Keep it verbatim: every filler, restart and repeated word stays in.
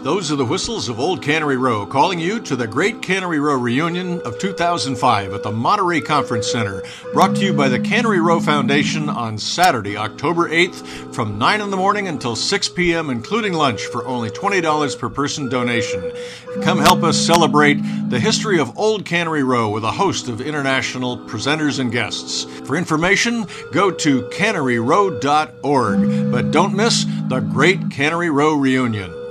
Those are the whistles of Old Cannery Row, calling you to the Great Cannery Row Reunion of two thousand five at the Monterey Conference Center, brought to you by the Cannery Row Foundation on Saturday, October eighth, from nine in the morning until six p.m., including lunch for only twenty dollars per person donation. Come help us celebrate the history of Old Cannery Row with a host of international presenters and guests. For information, go to cannery row dot org. But don't miss the Great Cannery Row Reunion.